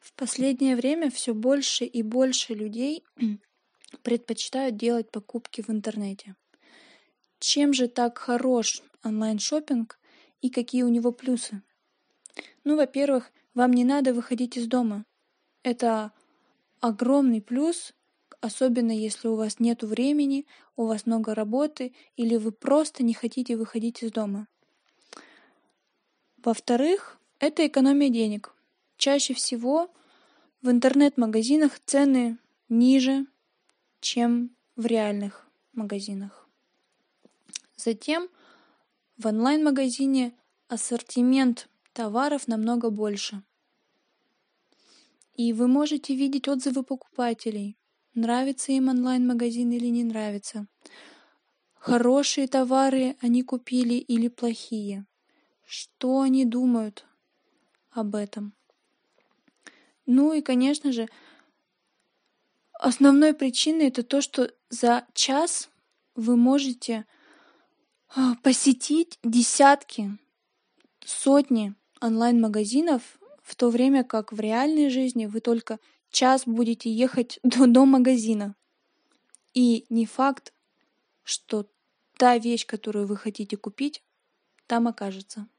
В последнее время все больше и больше людей предпочитают делать покупки в интернете. Чем же так хорош онлайн-шоппинг и какие у него плюсы? Ну, во-первых, вам не надо выходить из дома. Это огромный плюс, особенно если у вас нет времени, у вас много работы или вы просто не хотите выходить из дома. Во-вторых, это экономия денег. Чаще всего в интернет-магазинах цены ниже, чем в реальных магазинах. Затем в онлайн-магазине ассортимент товаров намного больше. И вы можете видеть отзывы покупателей. Нравится им онлайн-магазин или не нравится. Хорошие товары они купили или плохие. Что они думают об этом. Ну и, конечно же, основной причиной это то, что за час вы можете посетить десятки, сотни онлайн-магазинов, в то время как в реальной жизни вы только час будете ехать до магазина. И не факт, что та вещь, которую вы хотите купить, там окажется.